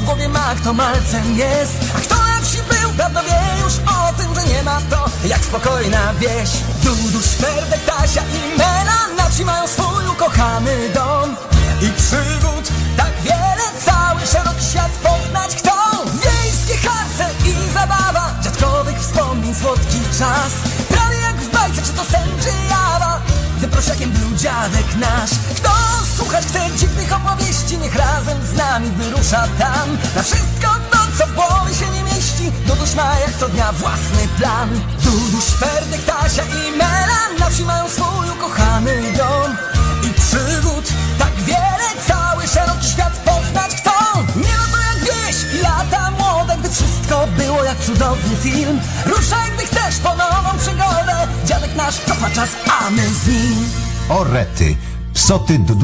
w głowie ma, kto malcem jest. A kto na wsi był, dawno wie już o tym, że nie ma to jak spokojna wieś. Duduś, Ferdek, Tasia i Mela na wsi mają swój ukochany dom. I przygód tak wiele, cały szeroki świat poznać chcą. Wiejskie harce i zabawa, dziadkowych wspomnień słodki czas. Prawie jak w bajce, czy to sen, czy jawa, gdy prosiakiem był dziadek nasz. Kto słuchać chce dziwnych opowieści, niech razem z nami wyrusza tam. Na wszystko to, co w głowie się nie mieści, Duduś ma jak co dnia własny plan. Duduś, Ferdek, Tasia i Mela na wsi mają swój ukochany dom. I przygód tak wiele, cały szeroki świat poznać chcą. Nie ma to jak wieś i lata młode, gdy wszystko było jak cudowny film. Ruszaj, gdy chcesz po nową przygodę, dziadek nasz cofa czas, a my z nim. O rety, psoty Dudu.